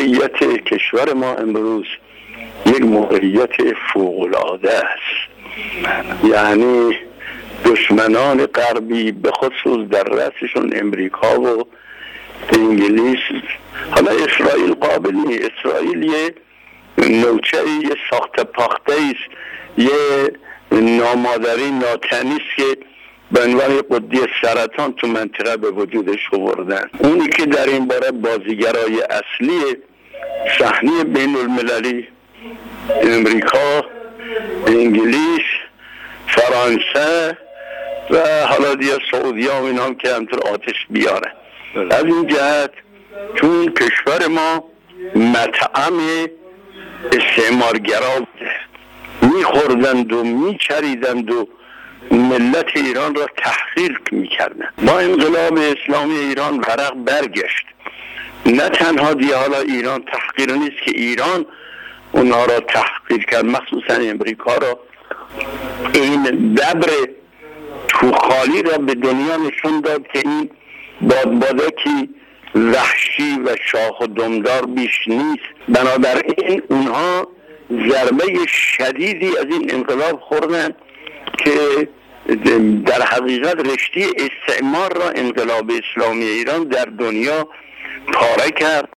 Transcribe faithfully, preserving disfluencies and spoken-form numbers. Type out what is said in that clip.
موقعیت کشور ما امروز یک موقعیت فوق‌العاده است. یعنی دشمنان غربی به خصوص در رأسشون امریکا و انگلیس، حالا اسرائیل قابل نیست، اسرائیل یه نوچه یه ساخت پاخته است، یه نامادری ناتنی است که به عنوان قدی سرطان تو منطقه به وجودش آوردن. اونی که در این باره بازیگرای اصلی صحنه بین المللی امریکا، انگلیس، فرانسه و حالا دیگه سعودی ها و اینا هم که همطور آتش بیاره. از این جهت چون کشور ما مطعم استعمارگرا بوده، میخوردند و میچریدند و ملت ایران را تحقیر میکردن. با انقلاب اسلامی ایران ورق برگشت. نه تنها دیگه حالا ایران تحقیر نیست که ایران اونا را تحقیر کرد، مخصوصا امریکا را. این ببر توخالی را به دنیا نشون داد که این بادبادکی وحشی و شاخ و دمدار بیش نیست. بنابراین اونها ضربه شدیدی از این انقلاب خوردن که در حقیقت رشته استعمار را انقلاب اسلامی ایران در دنیا پاره کرد